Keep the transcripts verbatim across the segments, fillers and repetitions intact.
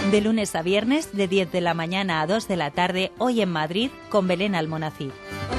De lunes a viernes, de diez de la mañana a dos de la tarde, hoy en Madrid, con Belén Almonacid.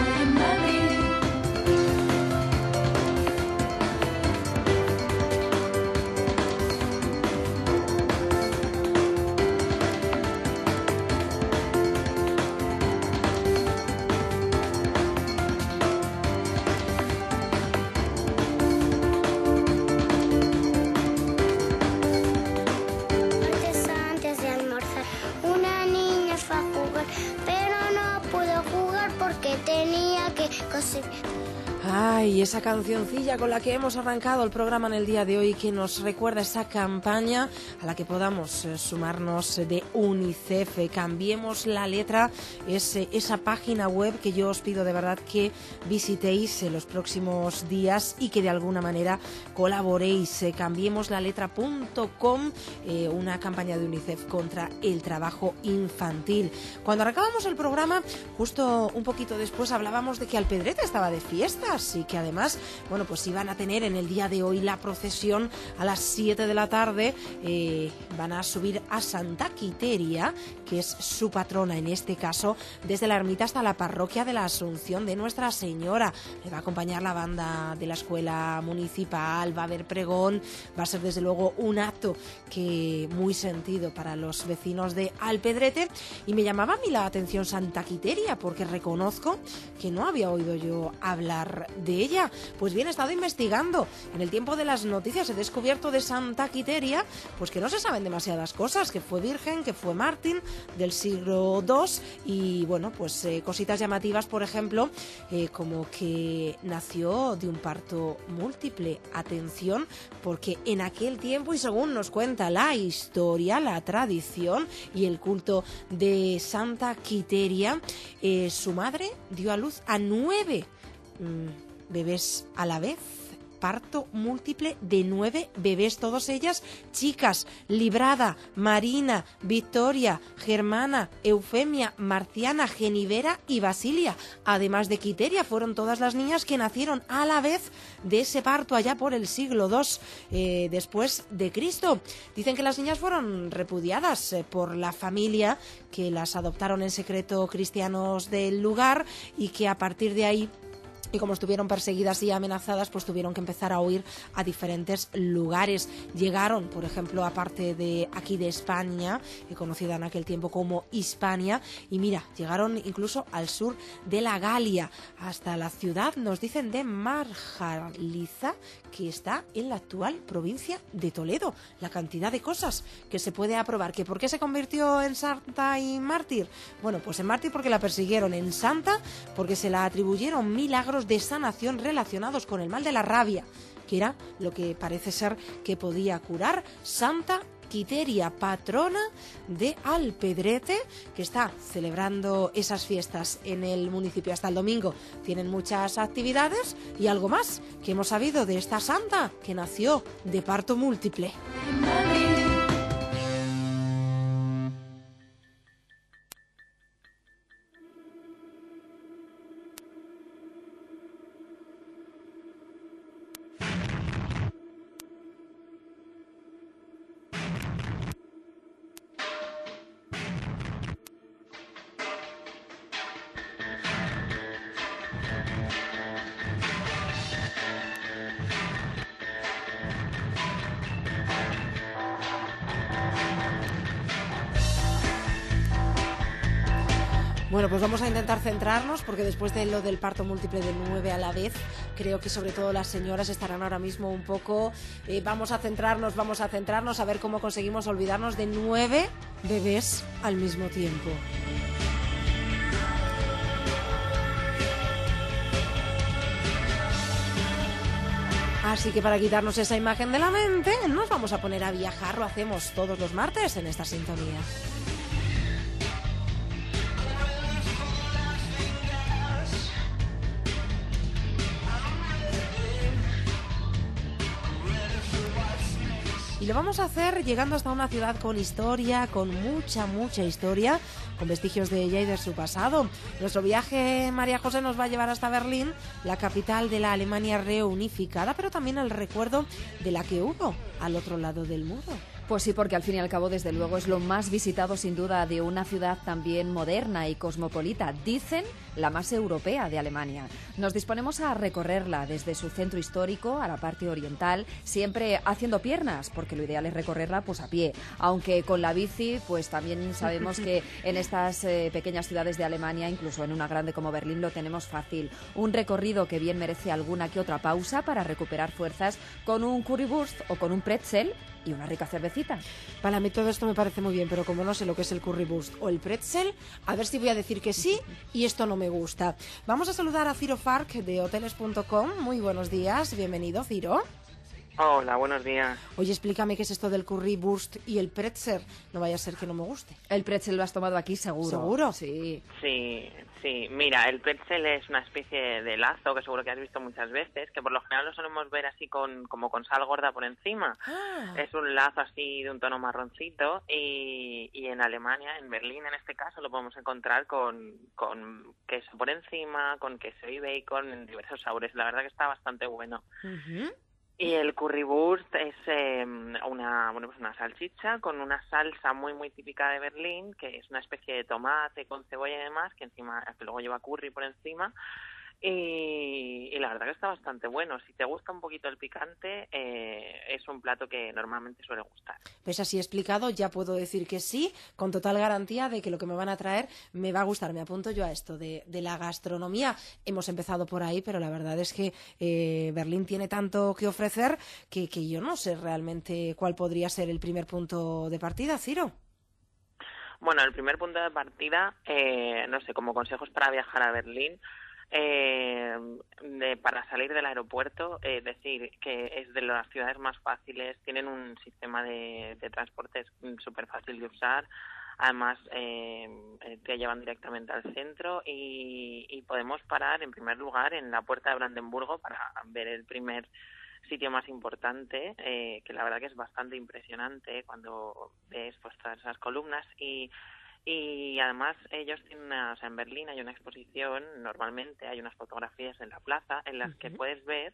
Ay, esa cancioncilla con la que hemos arrancado el programa en el día de hoy, que nos recuerda esa campaña a la que podamos eh, sumarnos de UNICEF. Eh, cambiemos la letra, es eh, esa página web que yo os pido de verdad que visitéis en los próximos días y que de alguna manera colaboréis. Eh, cambiemos la letra punto com, eh, una campaña de UNICEF contra el trabajo infantil. Cuando arrancábamos el programa, justo un poquito después hablábamos de que Alpedrete estaba de fiestas y que además, bueno, pues iban a tener en el día de hoy la procesión a las siete de la tarde. Eh, van a subir a Santa Quiteria, que es su patrona en este caso, desde la ermita hasta la parroquia de la Asunción de Nuestra Señora. Le va a acompañar la banda de la escuela municipal, va a haber pregón, va a ser desde luego un acto que muy sentido para los vecinos de Alpedrete. Y me llamaba a mí la atención Santa Quiteria, porque reconozco que no había oído yo hablar de ella. Pues bien, he estado investigando. En el tiempo de las noticias he descubierto de Santa Quiteria pues que no se saben demasiadas cosas, que fue virgen, que fue mártir del siglo dos y bueno, pues eh, cositas llamativas, por ejemplo, eh, como que nació de un parto múltiple. Atención, porque en aquel tiempo, y según nos cuenta la historia, la tradición y el culto de Santa Quiteria, eh, su madre dio a luz a nueve mmm, bebés a la vez. Parto múltiple de nueve bebés, todas ellas chicas: Librada, Marina, Victoria, Germana, Eufemia, Marciana, Genivera y Basilia. Además de Quiteria, fueron todas las niñas que nacieron a la vez de ese parto allá por el siglo dos eh, después de Cristo. Dicen que las niñas fueron repudiadas eh, por la familia, que las adoptaron en secreto cristianos del lugar y que a partir de ahí, y como estuvieron perseguidas y amenazadas, pues tuvieron que empezar a huir a diferentes lugares. Llegaron, por ejemplo, a parte de aquí de España, conocida en aquel tiempo como Hispania, y mira, llegaron incluso al sur de la Galia, hasta la ciudad, nos dicen, de Marjaliza, que está en la actual provincia de Toledo. La cantidad de cosas que se puede aprobar. ¿Que por qué se convirtió en santa y mártir? Bueno, pues en mártir porque la persiguieron, en santa porque se la atribuyeron milagros de sanación relacionados con el mal de la rabia, que era lo que parece ser que podía curar. Santa Quiteria, patrona de Alpedrete, que está celebrando esas fiestas en el municipio hasta el domingo. Tienen muchas actividades y algo más que hemos sabido de esta santa que nació de parto múltiple. Bueno, pues vamos a intentar centrarnos, porque después de lo del parto múltiple de nueve a la vez, creo que sobre todo las señoras estarán ahora mismo un poco... Eh, vamos a centrarnos, vamos a centrarnos a ver cómo conseguimos olvidarnos de nueve bebés al mismo tiempo. Así que para quitarnos esa imagen de la mente, nos vamos a poner a viajar. Lo hacemos todos los martes en esta sintonía. Y lo vamos a hacer llegando hasta una ciudad con historia, con mucha, mucha historia, con vestigios de ella y de su pasado. Nuestro viaje, María José, nos va a llevar hasta Berlín, la capital de la Alemania reunificada, pero también el recuerdo de la que hubo al otro lado del muro. Pues sí, porque al fin y al cabo, desde luego, es lo más visitado sin duda de una ciudad también moderna y cosmopolita. Dicen la más europea de Alemania. Nos disponemos a recorrerla desde su centro histórico a la parte oriental, siempre haciendo piernas, porque lo ideal es recorrerla pues a pie. Aunque con la bici, pues también sabemos que en estas eh, pequeñas ciudades de Alemania, incluso en una grande como Berlín, lo tenemos fácil. Un recorrido que bien merece alguna que otra pausa para recuperar fuerzas con un currywurst o con un pretzel y una rica cervecita. Para mí todo esto me parece muy bien, pero como no sé lo que es el currywurst o el pretzel, a ver si voy a decir que sí y esto no me gusta. Vamos a saludar a Ciro Farc de hoteles punto com. Muy buenos días, bienvenido, Ciro. Hola, buenos días. Oye, explícame qué es esto del currywurst y el pretzel. No vaya a ser que no me guste. El pretzel lo has tomado aquí seguro. ¿Seguro? Sí. Sí, sí. Mira, el pretzel es una especie de lazo que seguro que has visto muchas veces, que por lo general lo solemos ver así con como con sal gorda por encima. Ah. Es un lazo así de un tono marroncito y, y en Alemania, en Berlín en este caso, lo podemos encontrar con, con queso por encima, con queso y bacon en diversos sabores. La verdad que está bastante bueno. Uh-huh. Y el currywurst es eh, una bueno pues una salchicha con una salsa muy muy típica de Berlín, que es una especie de tomate con cebolla y demás, que encima que luego lleva curry por encima. Y, y la verdad que está bastante bueno. Si te gusta un poquito el picante, eh, es un plato que normalmente suele gustar. Pues así explicado, ya puedo decir que sí, con total garantía de que lo que me van a traer me va a gustar. Me apunto yo a esto de, de la gastronomía. Hemos empezado por ahí, pero la verdad es que eh, Berlín tiene tanto que ofrecer que, que yo no sé realmente cuál podría ser el primer punto de partida, Ciro. Bueno, el primer punto de partida, eh, no sé, como consejos para viajar a Berlín, Eh, de, para salir del aeropuerto, es eh, decir, que es de las ciudades más fáciles, tienen un sistema de, de transportes súper fácil de usar, además eh, te llevan directamente al centro y, y podemos parar en primer lugar en la Puerta de Brandenburgo para ver el primer sitio más importante, eh, que la verdad que es bastante impresionante cuando ves pues todas esas columnas y Y además ellos tienen una, o sea, en Berlín hay una exposición, normalmente hay unas fotografías en la plaza en las uh-huh. que puedes ver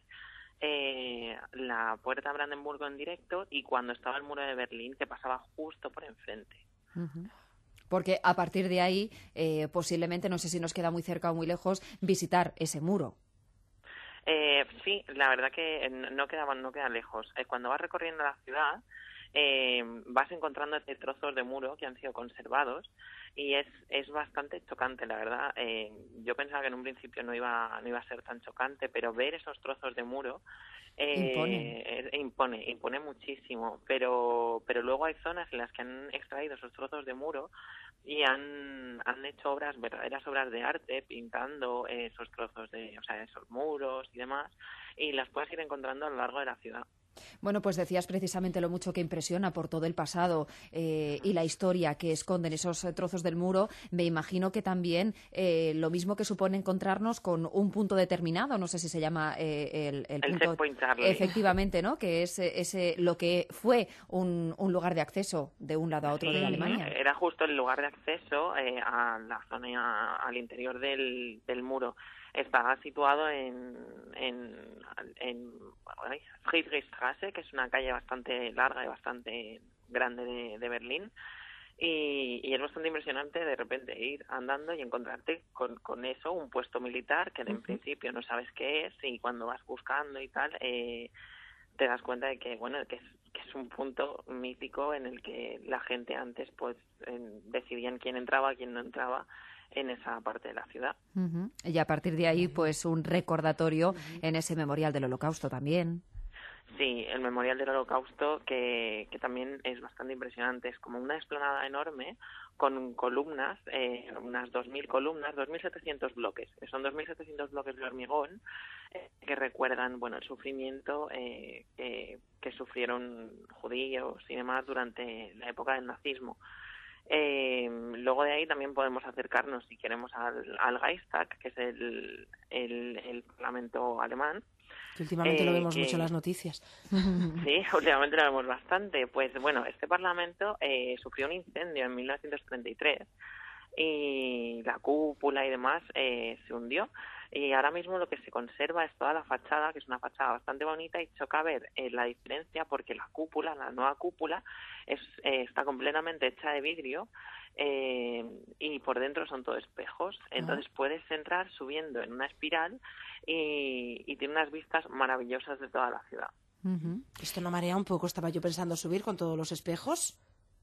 eh, la Puerta de Brandenburgo en directo y cuando estaba el muro de Berlín te pasaba justo por enfrente. Uh-huh. Porque a partir de ahí, eh, posiblemente, no sé si nos queda muy cerca o muy lejos, visitar ese muro. Eh, sí, la verdad que no queda, no queda lejos. Eh, cuando vas recorriendo la ciudad, Eh, vas encontrando trozos de muro que han sido conservados y es es bastante chocante, la verdad. Eh, yo pensaba que en un principio no iba no iba a ser tan chocante, pero ver esos trozos de muro eh, impone. Eh, impone impone muchísimo. Pero pero luego hay zonas en las que han extraído esos trozos de muro y han han hecho obras, verdaderas obras de arte, pintando esos trozos de, o sea, esos muros y demás, y las puedes ir encontrando a lo largo de la ciudad. Bueno, pues decías precisamente lo mucho que impresiona por todo el pasado eh, y la historia que esconden esos trozos del muro. Me imagino que también eh, lo mismo que supone encontrarnos con un punto determinado, no sé si se llama eh, el, el, el punto... Checkpoint Charlie. Efectivamente, ¿no? Que es ese lo que fue un, un lugar de acceso de un lado a otro sí, de Alemania. Era justo el lugar de acceso eh, a la zona, al interior del, del muro. Está situado en, en, en Friedrichstraße, que es una calle bastante larga y bastante grande de, de Berlín, y, y es bastante impresionante de repente ir andando y encontrarte con, con eso, un puesto militar que en uh-huh. principio no sabes qué es, y cuando vas buscando y tal, eh, te das cuenta de que, bueno, que es, que es un punto mítico en el que la gente antes pues eh, decidían quién entraba, quién no entraba en esa parte de la ciudad. Uh-huh. Y a partir de ahí, pues un recordatorio uh-huh. en ese memorial del Holocausto también. Sí, el memorial del Holocausto, que, que también es bastante impresionante. Es como una explanada enorme con columnas, eh, unas dos mil columnas, dos mil setecientos bloques. Son dos mil setecientos bloques de hormigón eh, que recuerdan, bueno, el sufrimiento eh, que, que sufrieron judíos y demás durante la época del nazismo. Eh, luego de ahí también podemos acercarnos, si queremos, al, al Reichstag, que es el, el, el parlamento alemán. Que últimamente eh, lo vemos que, mucho en las noticias. Sí, últimamente lo vemos bastante. Pues bueno, este parlamento eh, sufrió un incendio en mil novecientos treinta y tres y la cúpula y demás eh, se hundió. Y ahora mismo lo que se conserva es toda la fachada, que es una fachada bastante bonita, y choca ver eh, la diferencia porque la cúpula, la nueva cúpula, es, eh, está completamente hecha de vidrio eh, y por dentro son todo espejos. Entonces uh-huh. puedes entrar subiendo en una espiral y, y tiene unas vistas maravillosas de toda la ciudad. Uh-huh. Esto no marea un poco, estaba yo pensando subir con todos los espejos.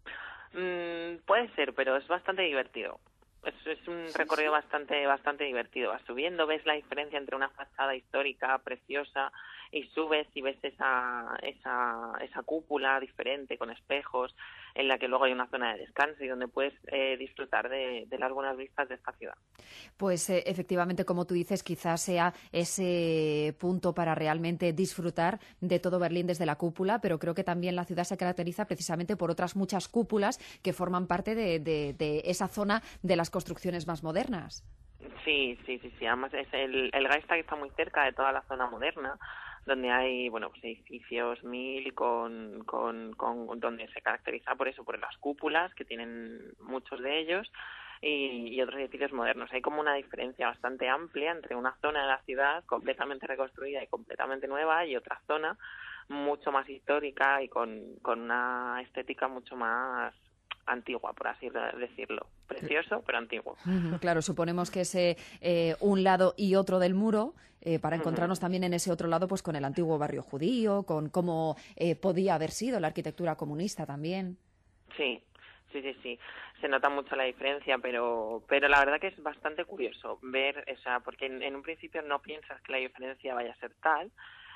Mm, puede ser, pero es bastante divertido. Es, es un sí, recorrido sí. bastante bastante divertido. Vas subiendo, ves la diferencia entre una fachada histórica preciosa y subes y ves esa esa esa cúpula diferente con espejos, en la que luego hay una zona de descanso y donde puedes eh, disfrutar de, de las buenas vistas de esta ciudad. Pues eh, efectivamente, como tú dices, quizás sea ese punto para realmente disfrutar de todo Berlín desde la cúpula, pero creo que también la ciudad se caracteriza precisamente por otras muchas cúpulas que forman parte de, de, de esa zona de las construcciones más modernas. Sí, sí, sí, sí. Además es el, el Reichstag está muy cerca de toda la zona moderna, donde hay, bueno, pues edificios mil con, con, con, donde se caracteriza por eso, por las cúpulas, que tienen muchos de ellos, y, y otros edificios modernos. Hay como una diferencia bastante amplia entre una zona de la ciudad completamente reconstruida y completamente nueva y otra zona mucho más histórica y con, con una estética mucho más antigua, por así decirlo. Precioso, pero antiguo. Uh-huh, claro, suponemos que es eh, un lado y otro del muro, eh, para encontrarnos uh-huh. también en ese otro lado pues con el antiguo barrio judío, con cómo eh, podía haber sido la arquitectura comunista también. Sí, sí, sí, sí. Se nota mucho la diferencia, pero pero la verdad que es bastante curioso ver, o sea, porque en, en un principio no piensas que la diferencia vaya a ser tal,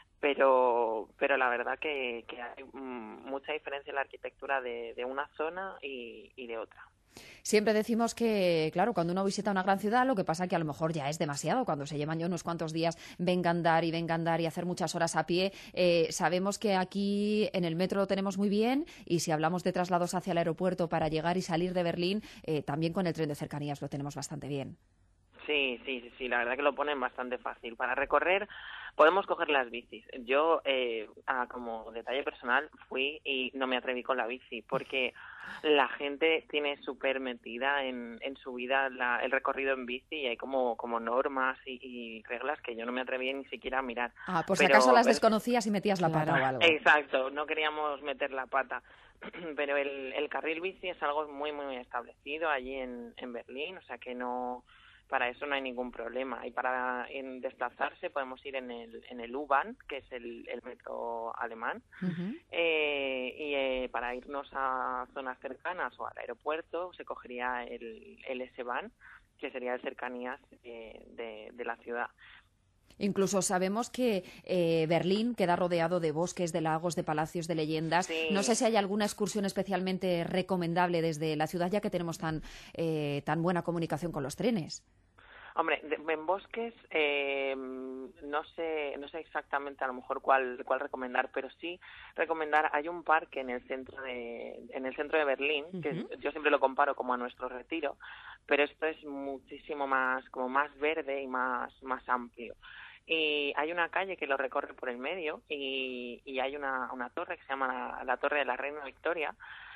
pero pero la verdad que, que hay mucha diferencia en la arquitectura de, de una zona y, y de otra. Siempre decimos que, claro, cuando uno visita una gran ciudad, lo que pasa que a lo mejor ya es demasiado. Cuando se llevan ya unos cuantos días, venga a andar y venga a andar y hacer muchas horas a pie. Eh, sabemos que aquí en el metro lo tenemos muy bien y si hablamos de traslados hacia el aeropuerto para llegar y salir de Berlín, eh, también con el tren de cercanías lo tenemos bastante bien. Sí, sí, sí, sí, la verdad que lo ponen bastante fácil. Para recorrer podemos coger las bicis. Yo, eh, ah, como detalle personal, fui y no me atreví con la bici porque la gente tiene súper metida en, en su vida la, el recorrido en bici y hay como, como normas y, y reglas que yo no me atreví ni siquiera a mirar. Ah, por si acaso las desconocías y metías la claro. pata o algo. Exacto, no queríamos meter la pata. Pero el, el carril bici es algo muy, muy establecido allí en, en Berlín, o sea que no... Para eso no hay ningún problema. Y para en desplazarse podemos ir en el en el U-Bahn, que es el, el metro alemán. Uh-huh. Eh, y eh, para irnos a zonas cercanas o al aeropuerto se cogería el, el S-Bahn, que sería de cercanías eh, de, de la ciudad. Incluso sabemos que eh, Berlín queda rodeado de bosques, de lagos, de palacios, de leyendas. Sí. No sé si hay alguna excursión especialmente recomendable desde la ciudad, ya que tenemos tan, eh, tan buena comunicación con los trenes. Hombre, de, en bosques eh, no sé no sé exactamente a lo mejor cuál cuál recomendar, pero sí recomendar, hay un parque en el centro de en el centro de Berlín, uh-huh. que yo siempre lo comparo como a nuestro Retiro, pero esto es muchísimo más como más verde y más más amplio. Y hay una calle que lo recorre por el medio y, y hay una, una torre que se llama la, la Torre de la Reina Victoria,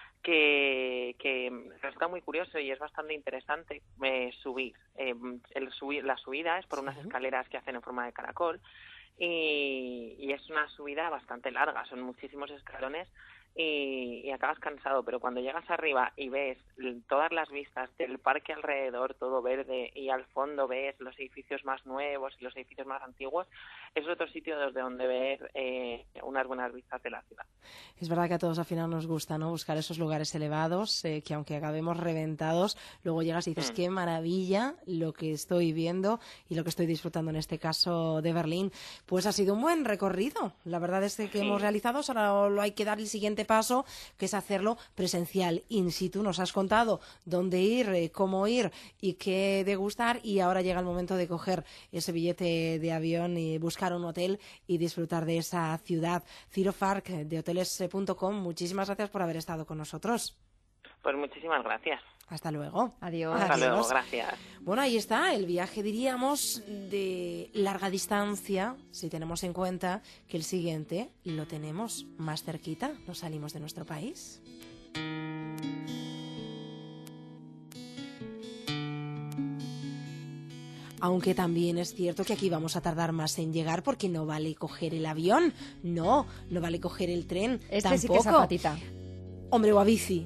que, que resulta muy curioso y es bastante interesante eh, subir. Eh, el subir. La subida es por unas escaleras que hacen en forma de caracol y, y es una subida bastante larga, son muchísimos escalones y, y acabas cansado, pero cuando llegas arriba y ves todas las vistas del parque alrededor, todo verde, y al fondo ves los edificios más nuevos y los edificios más antiguos, es otro sitio desde donde ver eh, unas buenas vistas de la ciudad. Es verdad que a todos al final nos gusta, ¿no?, buscar esos lugares elevados, eh, que aunque acabemos reventados, luego llegas y dices, mm. qué maravilla lo que estoy viendo y lo que estoy disfrutando en este caso de Berlín. Pues ha sido un buen recorrido, la verdad es que sí. hemos realizado, ahora lo hay que dar el siguiente paso, que es hacerlo presencial, in situ. Nos has contado dónde ir, eh, cómo ir y qué degustar, y ahora llega el momento de coger ese billete de avión y buscar un hotel y disfrutar de esa ciudad. Ciro Farc, de hoteles punto com, muchísimas gracias por haber estado con nosotros. Pues muchísimas gracias. Hasta luego. Adiós. Hasta Adiós. luego, gracias. Bueno, ahí está el viaje, diríamos, de larga distancia, si tenemos en cuenta que el siguiente lo tenemos más cerquita, nos salimos de nuestro país. Aunque también es cierto que aquí vamos a tardar más en llegar porque no vale coger el avión, no, no vale coger el tren, Este tampoco. sí que es a patita. Hombre, o a bici.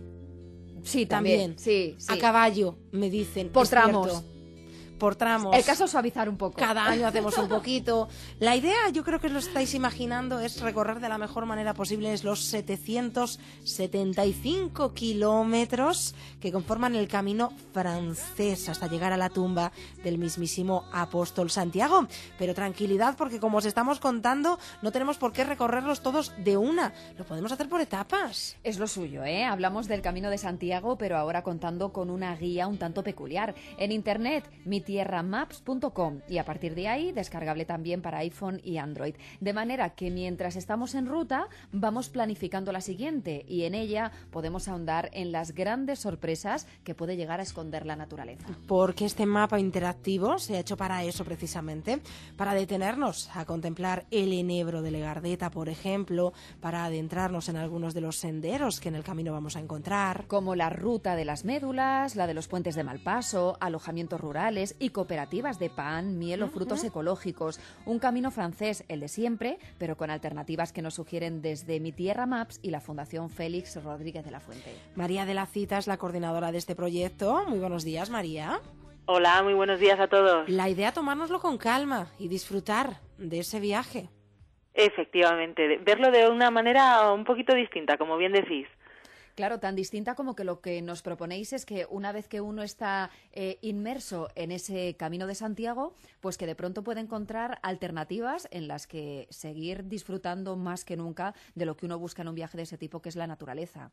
Sí, también. También. Sí, sí. A caballo, me dicen. Por es tramos. cierto. Por tramos. El caso es suavizar un poco. Cada año hacemos un poquito. La idea, yo creo que lo estáis imaginando, es recorrer de la mejor manera posible los setecientos setenta y cinco kilómetros que conforman el camino francés hasta llegar a la tumba del mismísimo apóstol Santiago. Pero tranquilidad, porque como os estamos contando, no tenemos por qué recorrerlos todos de una. Lo podemos hacer por etapas. Es lo suyo, ¿eh? Hablamos del Camino de Santiago, pero ahora contando con una guía un tanto peculiar. En internet, mi tierra maps punto com, y a partir de ahí descargable también para iPhone y Android. De manera que mientras estamos en ruta vamos planificando la siguiente y en ella podemos ahondar en las grandes sorpresas que puede llegar a esconder la naturaleza. Porque este mapa interactivo se ha hecho para eso precisamente, para detenernos a contemplar el enebro de Legardeta, por ejemplo, para adentrarnos en algunos de los senderos que en el camino vamos a encontrar. Como la ruta de las médulas, la de los puentes de Malpaso, alojamientos rurales y cooperativas de pan, miel o frutos ecológicos. Un camino francés, el de siempre, pero con alternativas que nos sugieren desde Mi Tierra Maps y la Fundación Félix Rodríguez de la Fuente. María de la Cita es la coordinadora de este proyecto. Muy buenos días, María. Hola, muy buenos días a todos. La idea es tomárnoslo con calma y disfrutar de ese viaje. Efectivamente, verlo de una manera un poquito distinta, como bien decís. Claro, tan distinta como que lo que nos proponéis es que una vez que uno está eh, inmerso en ese Camino de Santiago, pues que de pronto puede encontrar alternativas en las que seguir disfrutando más que nunca de lo que uno busca en un viaje de ese tipo, que es la naturaleza.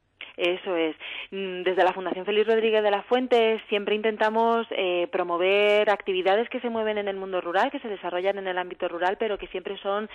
Eso es. Desde la Fundación Félix Rodríguez de la Fuente siempre intentamos eh, promover actividades que se mueven en el mundo rural, que se desarrollan en el ámbito rural, pero que siempre son,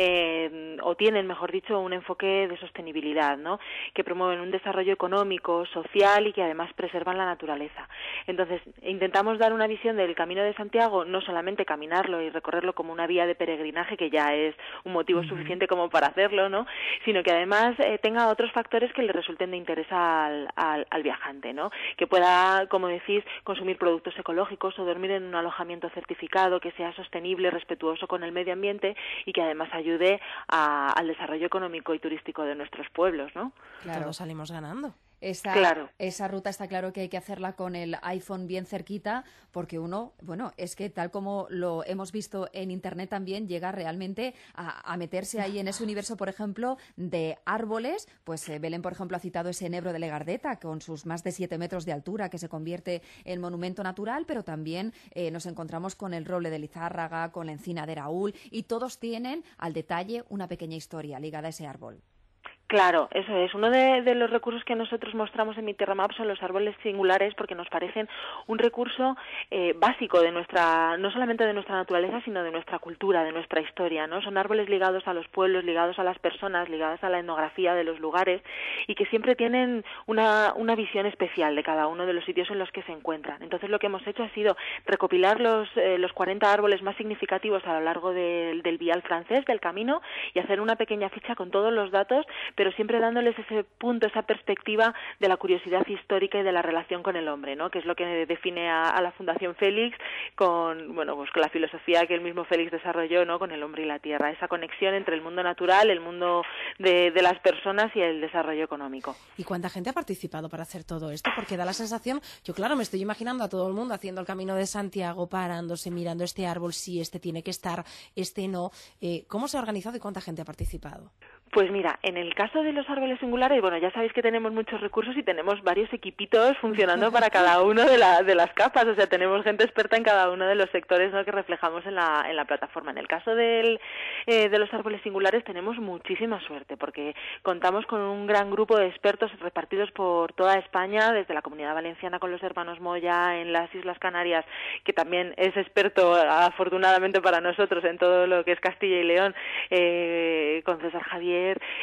eh, o tienen, mejor dicho, un enfoque de sostenibilidad, ¿no? Que promueven un desarrollo económico, social y que además preservan la naturaleza. Entonces, intentamos dar una visión del Camino de Santiago, no solamente caminarlo y recorrerlo como una vía de peregrinaje, que ya es un motivo uh-huh. suficiente como para hacerlo, ¿no? Sino que además eh, tenga otros factores que le resulten de interés Al, al, al viajante, ¿no? Que pueda, como decís, consumir productos ecológicos o dormir en un alojamiento certificado que sea sostenible, respetuoso con el medio ambiente y que además ayude a, al desarrollo económico y turístico de nuestros pueblos, ¿no? Claro, todos salimos ganando. Esa, claro. esa ruta está claro que hay que hacerla con el iPhone bien cerquita, porque uno, bueno, es que tal como lo hemos visto en internet también, llega realmente a, a meterse ahí en ese universo, por ejemplo, de árboles. Pues eh, Belén, por ejemplo, ha citado ese enebro de Legardeta, con sus más de siete metros de altura, que se convierte en monumento natural, pero también eh, nos encontramos con el roble de Lizárraga, con la encina de Raúl, y todos tienen al detalle una pequeña historia ligada a ese árbol. Claro, eso es. Uno de, de los recursos que nosotros mostramos en Mi Tierra Maps son los árboles singulares, porque nos parecen un recurso eh, básico de nuestra, no solamente de nuestra naturaleza, sino de nuestra cultura, de nuestra historia, ¿no? Son árboles ligados a los pueblos, ligados a las personas, ligados a la etnografía de los lugares y que siempre tienen una, una visión especial de cada uno de los sitios en los que se encuentran. Entonces lo que hemos hecho ha sido recopilar los, eh, los cuarenta árboles más significativos a lo largo de, del vial francés, del camino, y hacer una pequeña ficha con todos los datos, pero siempre dándoles ese punto, esa perspectiva de la curiosidad histórica y de la relación con el hombre, ¿no? Que es lo que define a, a la Fundación Félix con, bueno, pues con la filosofía que el mismo Félix desarrolló, ¿no? Con el hombre y la tierra, esa conexión entre el mundo natural, el mundo de, de las personas y el desarrollo económico. ¿Y cuánta gente ha participado para hacer todo esto? Porque da la sensación, yo claro, me estoy imaginando a todo el mundo haciendo el Camino de Santiago, parándose, mirando este árbol, sí, este tiene que estar, este no. Eh, ¿Cómo se ha organizado y cuánta gente ha participado? Pues mira, en el caso de los árboles singulares, bueno, ya sabéis que tenemos muchos recursos y tenemos varios equipitos funcionando para cada uno de, la, de las capas, o sea, tenemos gente experta en cada uno de los sectores, ¿no?, que reflejamos en la, en la plataforma. En el caso del, eh, de los árboles singulares tenemos muchísima suerte, porque contamos con un gran grupo de expertos repartidos por toda España, desde la Comunidad Valenciana con los hermanos Moya, en las Islas Canarias, que también es experto, afortunadamente para nosotros, en todo lo que es Castilla y León, eh, con César Javier, Eh,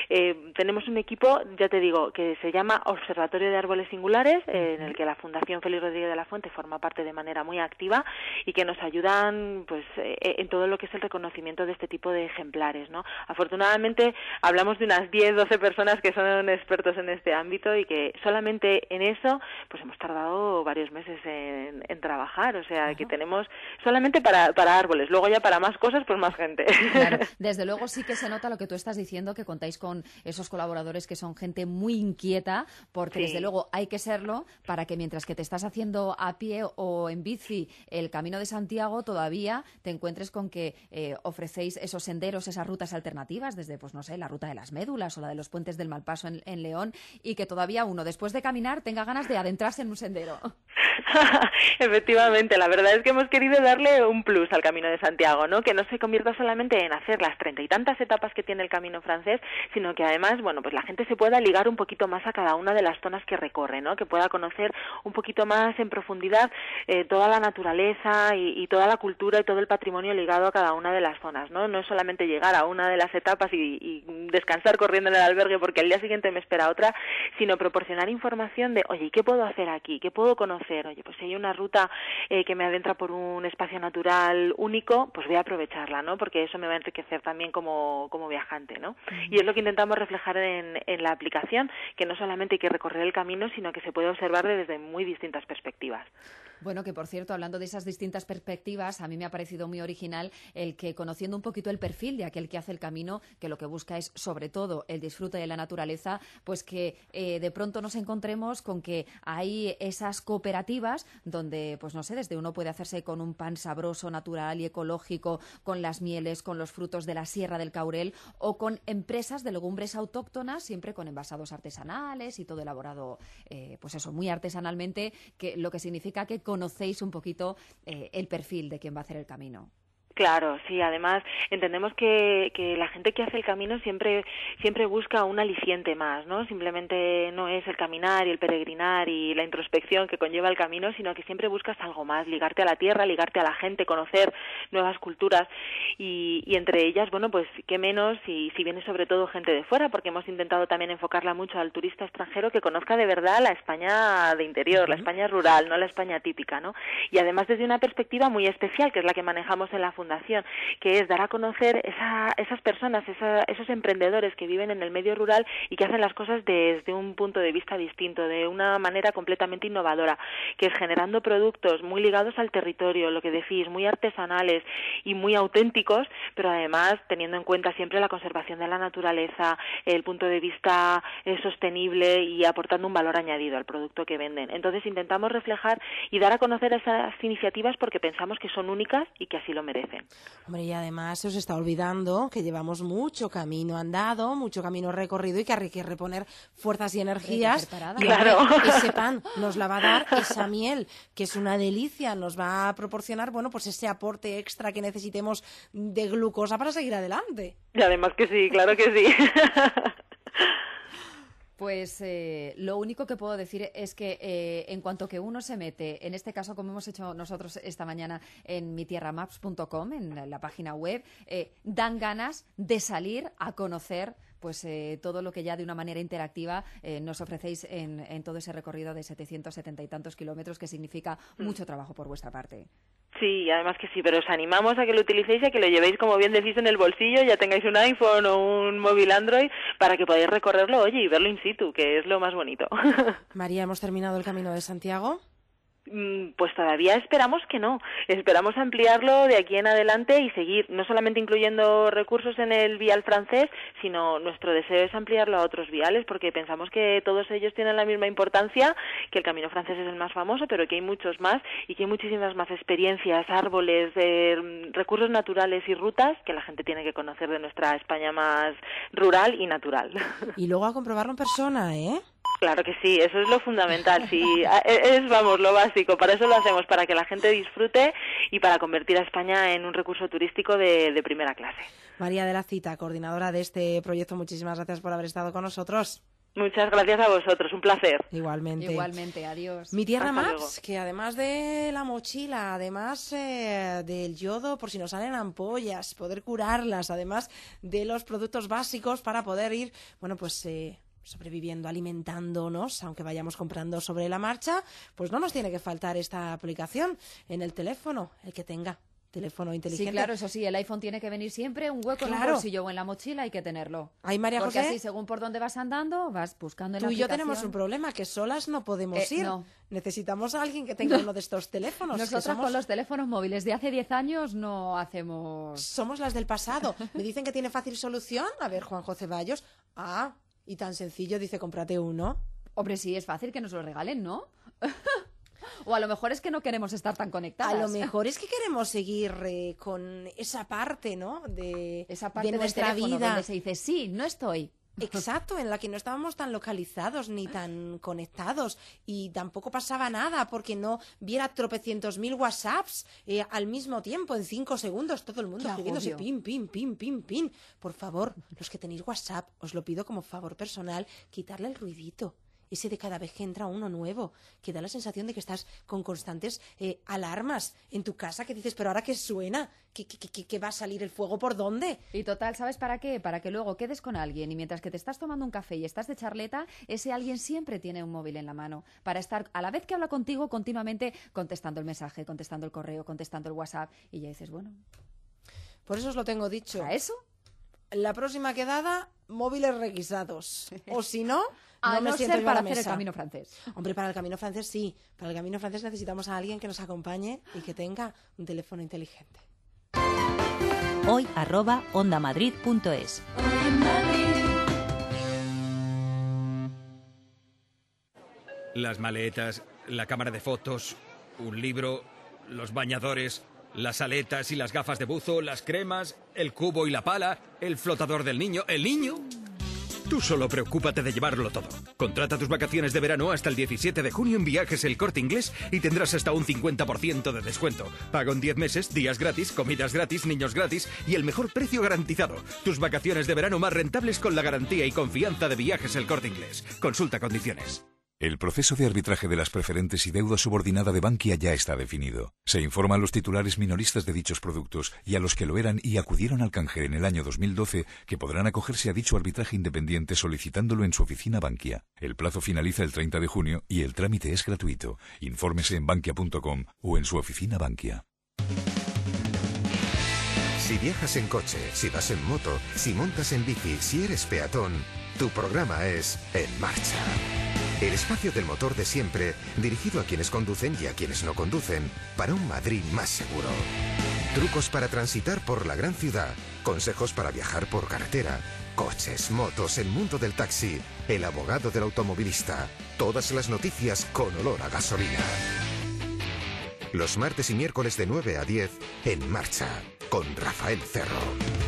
tenemos un equipo, ya te digo, que se llama Observatorio de Árboles Singulares, eh, en el que la Fundación Félix Rodríguez de la Fuente forma parte de manera muy activa y que nos ayudan pues eh, en todo lo que es el reconocimiento de este tipo de ejemplares, ¿no? Afortunadamente hablamos de unas diez, doce personas que son expertos en este ámbito y que solamente en eso pues hemos tardado varios meses en, en trabajar, o sea, que tenemos solamente para, para árboles, luego ya para más cosas pues más gente. Claro, desde luego sí que se nota lo que tú estás diciendo, que contáis con esos colaboradores que son gente muy inquieta, porque sí. desde luego hay que serlo para que mientras que te estás haciendo a pie o en bici el Camino de Santiago, todavía te encuentres con que eh, ofrecéis esos senderos, esas rutas alternativas, desde, pues no sé, la ruta de las Médulas o la de los puentes del Malpaso en, en León, y que todavía uno, después de caminar, tenga ganas de adentrarse en un sendero. Efectivamente, la verdad es que hemos querido darle un plus al Camino de Santiago, ¿no? Que no se convierta solamente en hacer las treinta y tantas etapas que tiene el Camino francés, sino que además, bueno, pues la gente se pueda ligar un poquito más a cada una de las zonas que recorre, ¿no? Que pueda conocer un poquito más en profundidad eh, toda la naturaleza y, y toda la cultura y todo el patrimonio ligado a cada una de las zonas, ¿no? No es solamente llegar a una de las etapas y, y descansar corriendo en el albergue porque al día siguiente me espera otra, sino proporcionar información de, oye, ¿qué puedo hacer aquí? ¿Qué puedo conocer? Oye, pues si hay una ruta eh, que me adentra por un espacio natural único, pues voy a aprovecharla, ¿no? Porque eso me va a enriquecer también como, como viajante, ¿no? Uh-huh. Y es lo que intentamos reflejar en, en la aplicación, que no solamente hay que recorrer el camino, sino que se puede observar desde muy distintas perspectivas. Bueno, que por cierto, hablando de esas distintas perspectivas, a mí me ha parecido muy original el que, conociendo un poquito el perfil de aquel que hace el camino, que lo que busca es sobre todo el disfrute de la naturaleza, pues que eh, de pronto nos encontremos con que hay esas cooperativas donde, pues no sé, desde uno puede hacerse con un pan sabroso, natural y ecológico, con las mieles, con los frutos de la Sierra del Caurel, o con empresas de legumbres autóctonas, siempre con envasados artesanales y todo elaborado, eh, pues eso, muy artesanalmente, que lo que significa que conocéis un poquito eh, el perfil de quien va a hacer el camino. Claro, sí, además entendemos que, que la gente que hace el camino siempre siempre busca un aliciente más, ¿no? Simplemente no es el caminar y el peregrinar y la introspección que conlleva el camino, sino que siempre buscas algo más, ligarte a la tierra, ligarte a la gente, conocer nuevas culturas y, y entre ellas, bueno, pues qué menos si, si viene sobre todo gente de fuera, porque hemos intentado también enfocarla mucho al turista extranjero que conozca de verdad la España de interior, uh-huh. la España rural, no la España típica, ¿no? Y además desde una perspectiva muy especial, que es la que manejamos en la Fundación, que es dar a conocer esa, esas personas, esa, esos emprendedores que viven en el medio rural y que hacen las cosas desde un punto de vista distinto, de una manera completamente innovadora, que es generando productos muy ligados al territorio, lo que decís, muy artesanales y muy auténticos, pero además teniendo en cuenta siempre la conservación de la naturaleza, el punto de vista eh, sostenible y aportando un valor añadido al producto que venden. Entonces intentamos reflejar y dar a conocer esas iniciativas porque pensamos que son únicas y que así lo merecen. Hombre, y además se os está olvidando que llevamos mucho camino andado, mucho camino recorrido y que hay que reponer fuerzas y energías. Y claro. Ese pan nos la va a dar esa miel, que es una delicia, nos va a proporcionar, bueno, pues ese aporte extra que necesitemos de glucosa para seguir adelante. Y además que sí, claro que sí. Pues eh, lo único que puedo decir es que eh, en cuanto que uno se mete, en este caso como hemos hecho nosotros esta mañana en mi tierra maps punto com, en la, la página web, eh, dan ganas de salir a conocer pues eh, todo lo que ya de una manera interactiva eh, nos ofrecéis en, en todo ese recorrido de setecientos setenta y tantos kilómetros, que significa mucho trabajo por vuestra parte. Sí, además que sí, pero os animamos a que lo utilicéis y a que lo llevéis, como bien decís, en el bolsillo, ya tengáis un iPhone o un móvil Android, para que podáis recorrerlo, oye, y verlo in situ, que es lo más bonito. María, ¿hemos terminado el Camino de Santiago? Pues todavía esperamos que no. Esperamos ampliarlo de aquí en adelante y seguir, no solamente incluyendo recursos en el vial francés, sino nuestro deseo es ampliarlo a otros viales, porque pensamos que todos ellos tienen la misma importancia, que el camino francés es el más famoso, pero que hay muchos más y que hay muchísimas más experiencias, árboles, eh, recursos naturales y rutas que la gente tiene que conocer de nuestra España más rural y natural. Y luego a comprobarlo en persona, ¿eh? Claro que sí, eso es lo fundamental, sí, es, vamos, lo básico, para eso lo hacemos, para que la gente disfrute y para convertir a España en un recurso turístico de, de primera clase. María de la Cita, coordinadora de este proyecto, muchísimas gracias por haber estado con nosotros. Muchas gracias a vosotros, un placer. Igualmente. Igualmente, adiós. Mi Tierra Hasta Maps, luego. que además de la mochila, además eh, del yodo por si nos salen ampollas, poder curarlas, además de los productos básicos para poder ir, bueno, pues eh, sobreviviendo, alimentándonos, aunque vayamos comprando sobre la marcha, pues no nos tiene que faltar esta aplicación en el teléfono, el que tenga teléfono inteligente. Sí, claro, eso sí, el iPhone tiene que venir siempre, un hueco en un Claro. bolsillo o en la mochila, hay que tenerlo. Ay, María Porque José, así, según por dónde vas andando, vas buscando en tú la y yo aplicación. tenemos un problema, que solas no podemos Eh, ir. no. Necesitamos a alguien que tenga uno de estos teléfonos. que Nosotros somos... con los teléfonos móviles de hace diez años no hacemos... Somos las del pasado. Me dicen que tiene fácil solución. A ver, Juanjo Ceballos. Ah, y tan sencillo, dice, cómprate uno. Hombre, sí, es fácil que nos lo regalen, ¿no? O a lo mejor es que no queremos estar tan conectadas. A lo mejor es que queremos seguir eh, con esa parte, ¿no? De, Esa parte de del nuestra teléfono vida. donde se dice, sí, no estoy. Exacto, en la que no estábamos tan localizados ni tan conectados y tampoco pasaba nada porque no viera tropecientos mil WhatsApps eh, al mismo tiempo, en cinco segundos, todo el mundo Qué escribiéndose agobio. pin, pin, pin, pin, pin. Por favor, los que tenéis WhatsApp, os lo pido como favor personal, quitarle el ruidito. Ese de cada vez que entra uno nuevo, que da la sensación de que estás con constantes eh, alarmas en tu casa, que dices, pero ahora qué suena, ¿Qué, qué, qué, qué va a salir el fuego por dónde? Y total, ¿sabes para qué? Para que luego quedes con alguien y mientras que te estás tomando un café y estás de charleta, ese alguien siempre tiene un móvil en la mano para estar a la vez que habla contigo continuamente contestando el mensaje, contestando el correo, contestando el WhatsApp y ya dices, bueno, Por eso os lo tengo dicho. ¿a eso? La próxima quedada, móviles requisados. O si no, A no me no siento ser yo a para la hacer el mesa. camino francés. Hombre, para el camino francés sí. Para el camino francés necesitamos a alguien que nos acompañe y que tenga un teléfono inteligente. Hoy arroba ondamadrid punto es. Las maletas, la cámara de fotos, un libro, los bañadores, las aletas y las gafas de buzo, las cremas, el cubo y la pala, el flotador del niño. ¿El niño? Tú solo preocúpate de llevarlo todo. Contrata tus vacaciones de verano hasta el diecisiete de junio en Viajes El Corte Inglés y tendrás hasta un cincuenta por ciento de descuento. Paga en diez meses, días gratis, comidas gratis, niños gratis y el mejor precio garantizado. Tus vacaciones de verano más rentables con la garantía y confianza de Viajes El Corte Inglés. Consulta condiciones. El proceso de arbitraje de las preferentes y deuda subordinada de Bankia ya está definido. Se informa a los titulares minoristas de dichos productos y a los que lo eran y acudieron al canje en el año dos mil doce que podrán acogerse a dicho arbitraje independiente solicitándolo en su oficina Bankia. El plazo finaliza el treinta de junio y el trámite es gratuito. Infórmese en bankia punto com o en su oficina Bankia. Si viajas en coche, si vas en moto, si montas en bici, si eres peatón, tu programa es En Marcha. El espacio del motor de siempre, dirigido a quienes conducen y a quienes no conducen, para un Madrid más seguro. Trucos para transitar por la gran ciudad, consejos para viajar por carretera, coches, motos, el mundo del taxi, el abogado del automovilista, todas las noticias con olor a gasolina. Los martes y miércoles de nueve a diez, En Marcha, con Rafael Cerro.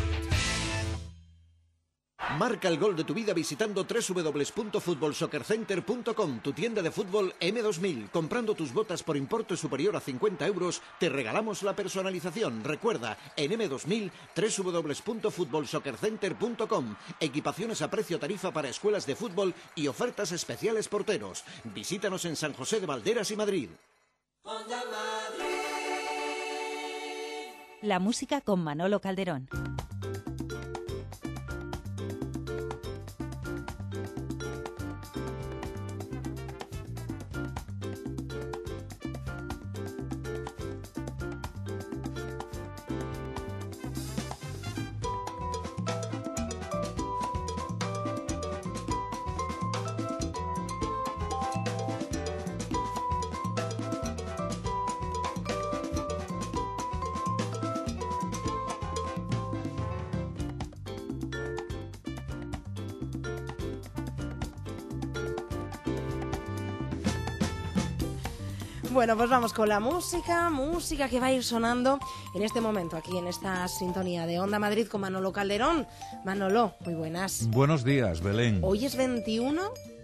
Marca el gol de tu vida visitando doble u doble u doble u punto fútbol soccer center punto com, tu tienda de fútbol eme dos mil. Comprando tus botas por importe superior a cincuenta euros, te regalamos la personalización. Recuerda, en eme dos mil, doble u doble u doble u punto fútbol soccer center punto com. Equipaciones a precio tarifa para escuelas de fútbol y ofertas especiales porteros. Visítanos en San José de Valderas y Madrid. La música con Manolo Calderón. Bueno, pues vamos con la música, música que va a ir sonando en este momento, aquí en esta sintonía de Onda Madrid con Manolo Calderón. Manolo, muy buenas. Buenos días, Belén. Hoy es veintiuno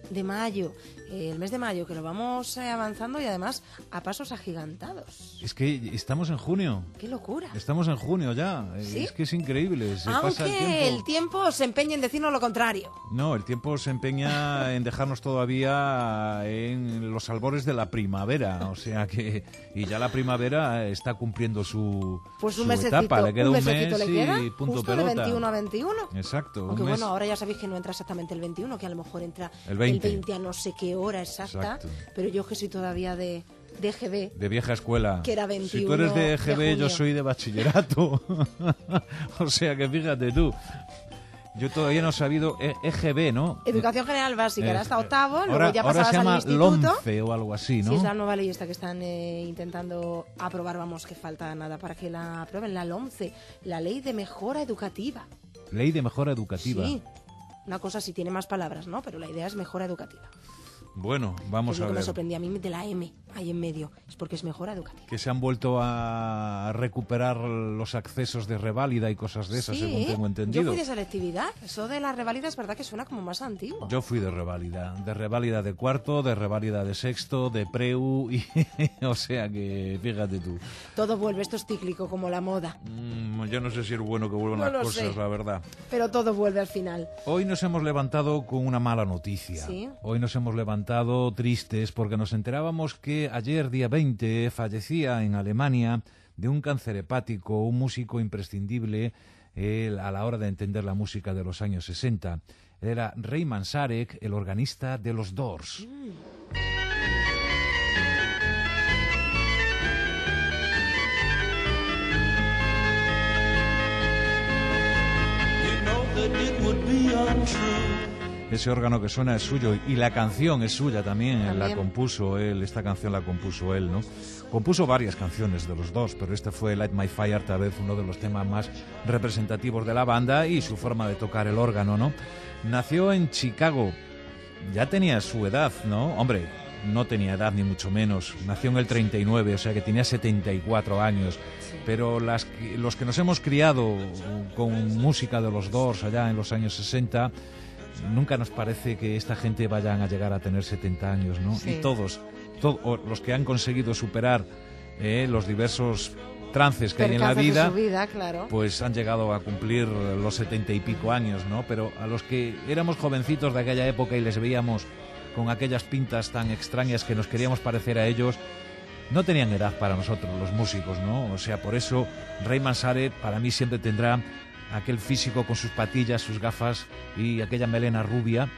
de mayo. Eh, el mes de mayo, que lo vamos eh, avanzando y además a pasos agigantados. Es que estamos en junio. ¡Qué locura! Estamos en junio ya. ¿Sí? Es que es increíble. Se Aunque pasa el tiempo. el tiempo se empeña en decirnos lo contrario. No, el tiempo se empeña en dejarnos todavía en los albores de la primavera. O sea que... Y ya la primavera está cumpliendo su, pues un su mesecito, etapa. Le queda un, un mes le queda, y punto justo pelota. de veintiuno a veintiuno. Exacto. Aunque un mes... bueno, ahora ya sabéis que no entra exactamente el veintiuno, que a lo mejor entra el veinte, el veinte a no sé qué hora exacta. Exacto. Pero yo que soy todavía de, de E G B. De vieja escuela. Que era veintiuno. Si tú eres de E G B, de yo soy de bachillerato. O sea que fíjate tú. Yo todavía no he sabido E G B, ¿no? Educación General Básica, eh, era hasta octavo, ahora, luego ya pasabas ahora se llama al instituto. LOMCE o algo así, ¿no? Sí, es la nueva ley esta que están eh, intentando aprobar, vamos, que falta nada para que la aprueben, la LOMCE, la Ley de Mejora Educativa. Ley de Mejora Educativa. Sí, una cosa sí tiene más palabras, ¿no? Pero la idea es mejora educativa. Bueno, vamos es lo a que ver. me sorprendía a mí de la M ahí en medio, es porque es mejora educativa. Que se han vuelto a recuperar los accesos de reválida y cosas de esas, sí, según tengo entendido. Yo fui de selectividad, eso de la reválida es verdad que suena como más antiguo. Yo fui de reválida, de reválida de cuarto, de reválida de sexto, de preu, y o sea que fíjate tú. Todo vuelve, esto es cíclico como la moda. Mm, yo no sé si es bueno que vuelvan no las cosas, sé, la verdad. Pero todo vuelve al final. Hoy nos hemos levantado con una mala noticia. ¿Sí? Hoy nos hemos levantado tristes porque nos enterábamos que ayer, día veinte, fallecía en Alemania de un cáncer hepático un músico imprescindible eh, a la hora de entender la música de los años sesenta. Era Ray Manzarek, el organista de los Doors. Mm. Ese órgano que suena es suyo y la canción es suya también, también, la compuso él, esta canción la compuso él, ¿no? Compuso varias canciones de los dos, pero este fue Light My Fire, tal vez uno de los temas más representativos de la banda y su forma de tocar el órgano, ¿no? Nació en Chicago, ya tenía su edad, ¿no? Hombre, no tenía edad ni mucho menos, nació en el treinta y nueve, o sea que tenía setenta y cuatro años, sí. Pero las, los que nos hemos criado con música de los Doors allá en los años sesenta, nunca nos parece que esta gente vayan a llegar a tener setenta años, ¿no? Sí. Y todos, todos los que han conseguido superar eh, los diversos trances que hay en la vida, vida claro. Pues han llegado a cumplir los setenta y pico años, ¿no? Pero a los que éramos jovencitos de aquella época y les veíamos con aquellas pintas tan extrañas que nos queríamos parecer a ellos, no tenían edad para nosotros, los músicos, ¿no? O sea, por eso Ray Manzarek para mí siempre tendrá aquel físico con sus patillas, sus gafas y aquella melena rubia.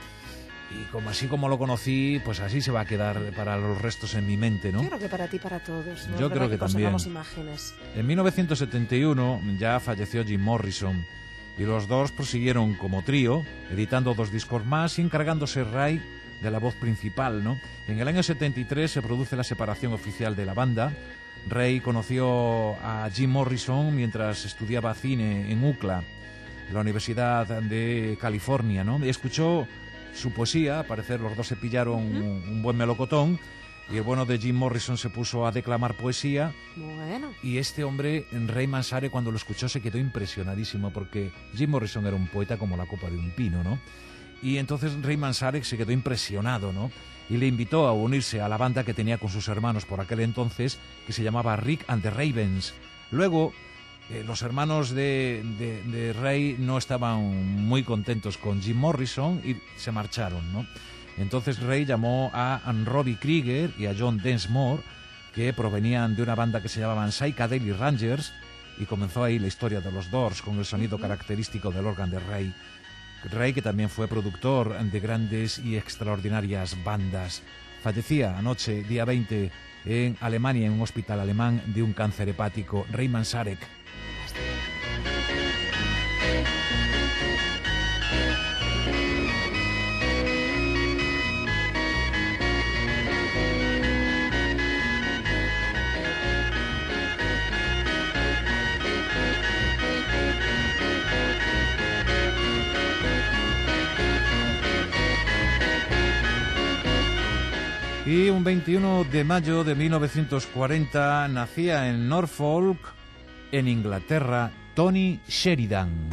Y como así como lo conocí, pues así se va a quedar para los restos en mi mente, ¿no? Yo creo que para ti, para todos, ¿no? Yo creo que, que también. Imágenes. En mil novecientos setenta y uno ya falleció Jim Morrison y los Doors prosiguieron como trío, editando dos discos más y encargándose Ray de la voz principal, ¿no? En el año setenta y tres se produce la separación oficial de la banda. Ray conoció a Jim Morrison mientras estudiaba cine en U C L A, la Universidad de California, ¿no? Y escuchó su poesía, al parecer los dos se pillaron un, un buen melocotón, y el bueno de Jim Morrison se puso a declamar poesía. Bueno. Y este hombre, Ray Manzarek, cuando lo escuchó se quedó impresionadísimo, porque Jim Morrison era un poeta como la copa de un pino, ¿no? Y entonces Ray Manzarek se quedó impresionado, ¿no? Y le invitó a unirse a la banda que tenía con sus hermanos por aquel entonces, que se llamaba Rick and the Ravens. Luego, eh, los hermanos de, de, de Ray no estaban muy contentos con Jim Morrison y se marcharon, ¿no? Entonces Ray llamó a Robbie Krieger y a John Densmore, que provenían de una banda que se llamaban Psychedelic Rangers, y comenzó ahí la historia de los Doors con el sonido uh-huh. característico del órgano de Ray. Ray, que también fue productor de grandes y extraordinarias bandas. Fallecía anoche, día veinte, en Alemania, en un hospital alemán, de un cáncer hepático. Ray Manzarek. Y un veintiuno de mayo de mil novecientos cuarenta nacía en Norfolk, en Inglaterra, Tony Sheridan.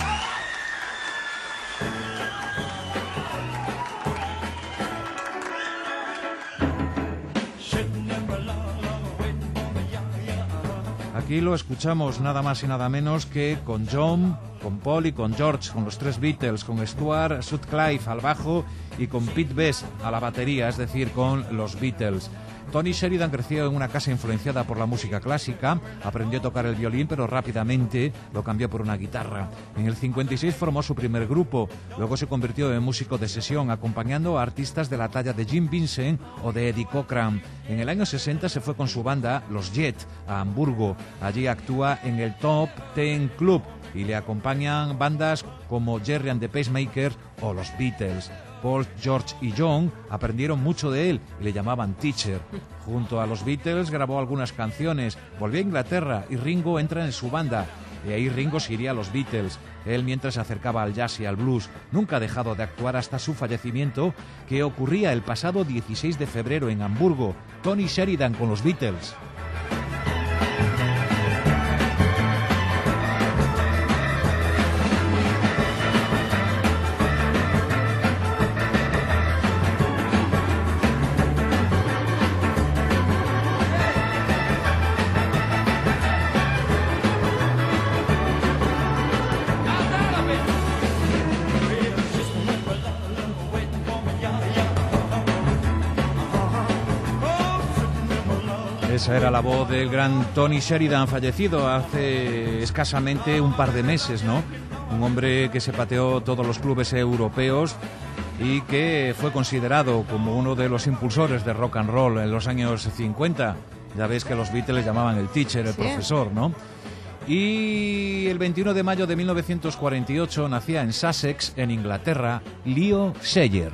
Aquí lo escuchamos nada más y nada menos que con John, con Paul y con George, con los tres Beatles, con Stuart Sutcliffe al bajo y con Pete Best a la batería, es decir, con los Beatles. Tony Sheridan creció en una casa influenciada por la música clásica, aprendió a tocar el violín, pero rápidamente lo cambió por una guitarra. En el cincuenta y seis formó su primer grupo, luego se convirtió en músico de sesión, acompañando a artistas de la talla de Jim Vincent o de Eddie Cochran. En el año sesenta se fue con su banda, los Jet, a Hamburgo. Allí actúa en el Top Ten Club y le acompañan bandas como Jerry and the Pacemakers o los Beatles. Paul, George y John aprendieron mucho de él y le llamaban Teacher. Junto a los Beatles grabó algunas canciones, volvió a Inglaterra y Ringo entra en su banda. Y ahí Ringo se iría a los Beatles. Él, mientras se acercaba al jazz y al blues, nunca ha dejado de actuar hasta su fallecimiento, que ocurría el pasado dieciséis de febrero en Hamburgo. Tony Sheridan con los Beatles. Esa era la voz del gran Tony Sheridan, fallecido hace escasamente un par de meses, ¿no? Un hombre que se pateó todos los clubes europeos y que fue considerado como uno de los impulsores del rock and roll en los años cincuenta. Ya ves que los Beatles le llamaban el teacher, el sí. profesor, ¿no? Y el veintiuno de mayo de mil novecientos cuarenta y ocho nacía en Sussex, en Inglaterra, Leo Sayer.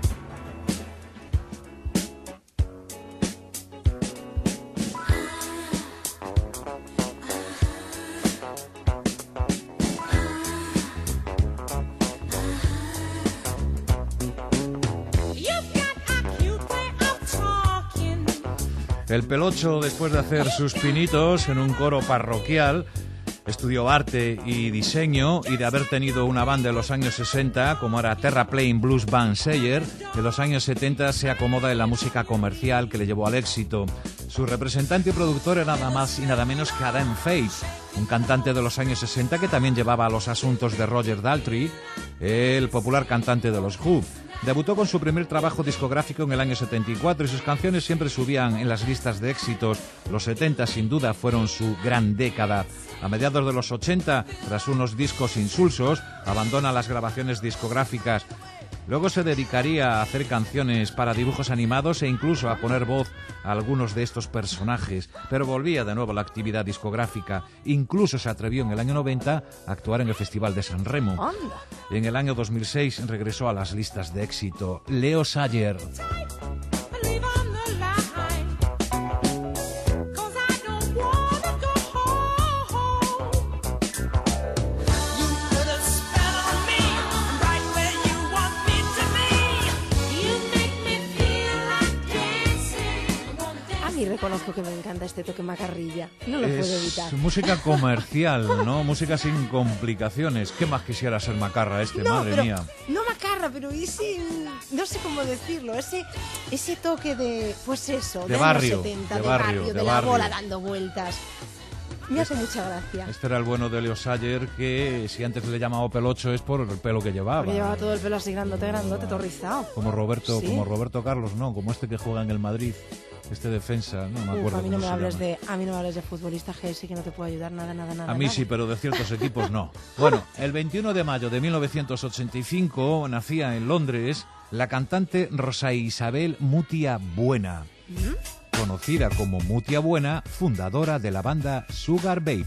El Pelocho, después de hacer sus pinitos en un coro parroquial, estudió arte y diseño, y de haber tenido una banda en los años sesenta, como era Terraplane Blues Band Sayer, en los años setenta se acomoda en la música comercial que le llevó al éxito. Su representante y productor era nada más y nada menos que Adam Faith, un cantante de los años sesenta que también llevaba los asuntos de Roger Daltrey, el popular cantante de los Who. Debutó con su primer trabajo discográfico en el año setenta y cuatro y sus canciones siempre subían en las listas de éxitos. Los setenta sin duda fueron su gran década. A mediados de los ochenta, tras unos discos insulsos, abandona las grabaciones discográficas. Luego se dedicaría a hacer canciones para dibujos animados e incluso a poner voz a algunos de estos personajes, pero volvía de nuevo a la actividad discográfica. Incluso se atrevió en el año noventa a actuar en el Festival de San Remo. ¡Anda! En el año dos mil seis regresó a las listas de éxito. Leo Sayer. Y reconozco que me encanta este toque macarrilla. No lo es puedo evitar. Música comercial, ¿no? Música sin complicaciones. ¿Qué más quisiera ser macarra este? No, Madre pero, mía. No macarra, pero ese... No sé cómo decirlo. Ese ese toque de... Pues eso. De de barrio. Años setenta, De de barrio, barrio, de, de la barrio. bola dando vueltas. Me hace mucha gracia. Este era el bueno de Leo Sayer, que si antes le llamaba Pelocho es por el pelo que llevaba. Porque llevaba todo el pelo así grandote, grandote, todo rizado. Como Roberto, ¿Sí? como Roberto Carlos, no, como este que juega en el Madrid. Este defensa, no me acuerdo. Uf, a mí no cómo me se hables llama. de a mí no me hables de futbolista, que sí que no te puedo ayudar nada, nada, nada. A mí nada. sí, pero de ciertos equipos no. Bueno, el veintiuno de mayo de mil novecientos ochenta y cinco nacía en Londres la cantante Rosa Isabel Mutia Buena, ¿Mm? conocida como Mutia Buena, fundadora de la banda Sugar Babe.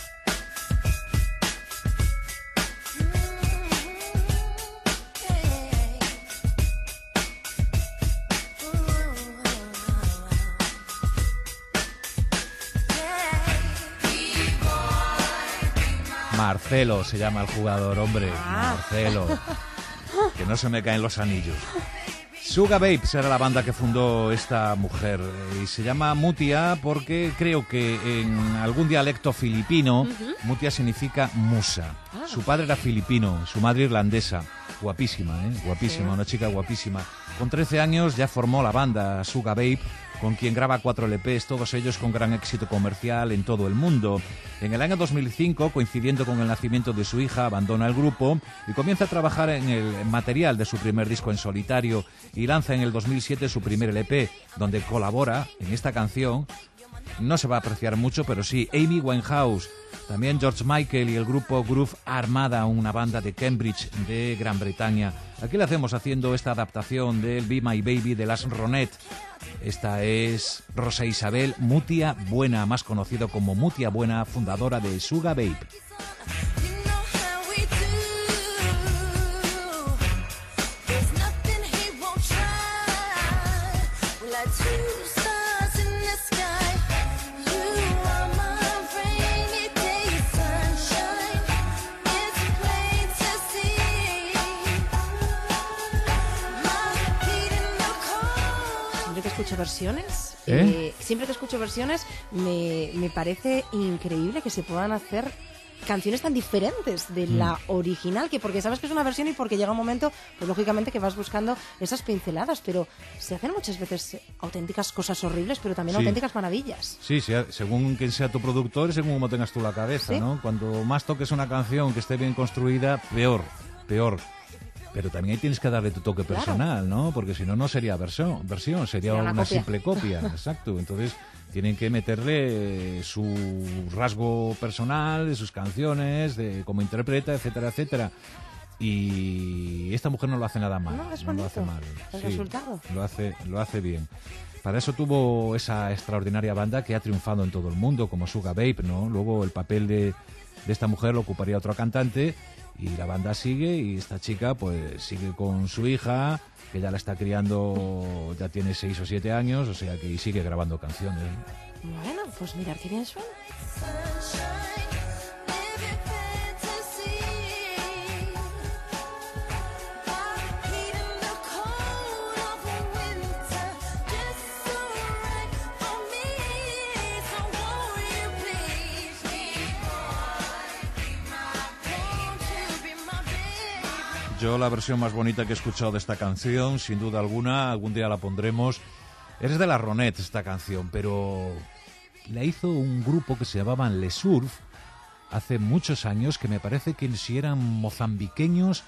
Marcelo se llama el jugador, hombre. Ah. Marcelo. Que no se me caen los anillos. Sugar Babe será la banda que fundó esta mujer. Y se llama Mutia porque creo que en algún dialecto filipino, uh-huh. Mutia significa musa. Ah. Su padre era filipino, su madre irlandesa. Guapísima, ¿eh? Guapísima, sí. Una chica guapísima. Con trece años ya formó la banda Sugar Babe con quien graba cuatro L Pes, todos ellos con gran éxito comercial en todo el mundo. En el año dos mil cinco, coincidiendo con el nacimiento de su hija, abandona el grupo y comienza a trabajar en el material de su primer disco en solitario y lanza en el dos mil siete su primer L P, donde colabora en esta canción. No se va a apreciar mucho, pero sí, Amy Winehouse, también George Michael y el grupo Groove Armada, una banda de Cambridge, de Gran Bretaña. Aquí le hacemos haciendo esta adaptación del Be My Baby de las Ronettes. Esta es Rosa Isabel Mutia Buena, más conocido como Mutia Buena, fundadora de Suga Babe. Escucho versiones, ¿Eh? Eh, siempre que escucho versiones me, me parece increíble que se puedan hacer canciones tan diferentes de Mm. la original, que porque sabes que es una versión y porque llega un momento, pues lógicamente que vas buscando esas pinceladas, pero se hacen muchas veces auténticas cosas horribles, pero también Sí. auténticas maravillas. Sí, sí, según quien sea tu productor y según cómo tengas tú la cabeza, ¿Sí? ¿no? Cuando más toques una canción que esté bien construida, peor, peor. Pero también ahí tienes que darle tu toque Claro. personal, ¿no? Porque si no, no sería versión, versión sería Sería una, una copia. simple copia. Exacto. Entonces tienen que meterle su rasgo personal, de sus canciones, de cómo interpreta, etcétera, etcétera. Y esta mujer no lo hace nada mal. No, es lo bonito hace mal. el Sí, resultado. Lo hace, lo hace bien. Para eso tuvo esa extraordinaria banda que ha triunfado en todo el mundo, como Suga Babe, ¿no? Luego el papel de, de esta mujer lo ocuparía otro cantante y la banda sigue y esta chica pues sigue con su hija, que ya la está criando, ya tiene seis o siete años, o sea que y sigue grabando canciones. Bueno, pues mirad qué bien suena. Yo la versión más bonita que he escuchado de esta canción, sin duda alguna, algún día la pondremos, es de las Ronettes esta canción, pero la hizo un grupo que se llamaban Les Surf hace muchos años, que me parece que si eran mozambiqueños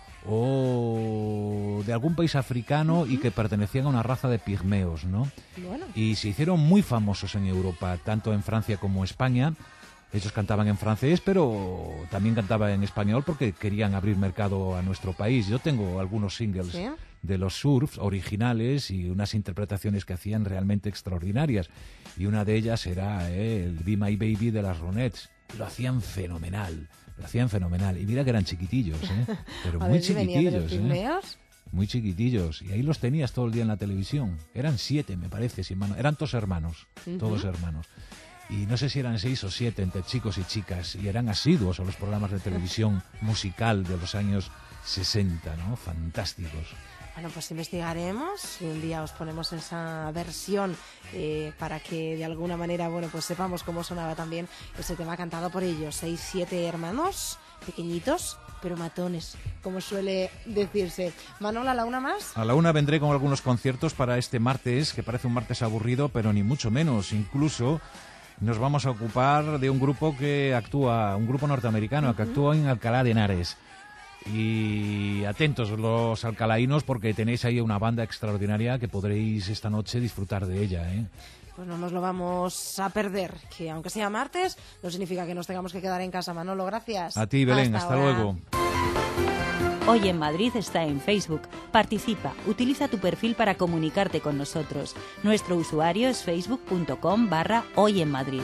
o de algún país africano y que pertenecían a una raza de pigmeos, ¿no? Bueno. Y se hicieron muy famosos en Europa, tanto en Francia como España. Ellos cantaban en francés, pero también cantaban en español porque querían abrir mercado a nuestro país. Yo tengo algunos singles ¿Sí? de los Surfs originales y unas interpretaciones que hacían realmente extraordinarias. Y una de ellas era eh, el Be My Baby de las Ronettes. Lo hacían fenomenal, lo hacían fenomenal. Y mira que eran chiquitillos, ¿eh? Pero A muy ver si venían de los chiquitillos, ¿eh? pigmeos. Muy chiquitillos. Y ahí los tenías todo el día en la televisión. Eran siete, me parece, sin mano. Eran todos hermanos, Ujú. todos hermanos. Y no sé si eran seis o siete entre chicos y chicas, y eran asiduos a los programas de televisión musical de los años sesenta, ¿no? Fantásticos. Bueno, pues investigaremos y un día os ponemos esa versión eh, para que de alguna manera, bueno, pues sepamos cómo sonaba también ese tema cantado por ellos. Seis, siete hermanos, pequeñitos, pero matones, como suele decirse. Manola, ¿la una más? A la una vendré con algunos conciertos para este martes, que parece un martes aburrido, pero ni mucho menos. Incluso nos vamos a ocupar de un grupo que actúa, un grupo norteamericano uh-huh. que actúa en Alcalá de Henares. Y atentos los alcalaínos porque tenéis ahí una banda extraordinaria que podréis esta noche disfrutar de ella, ¿eh? Pues no nos lo vamos a perder, que aunque sea martes, no significa que nos tengamos que quedar en casa. Manolo, gracias. A ti, Belén, hasta, hasta ahora. luego. Hoy en Madrid está en Facebook. Participa, utiliza tu perfil para comunicarte con nosotros. Nuestro usuario es facebook.com barra Hoy en Madrid.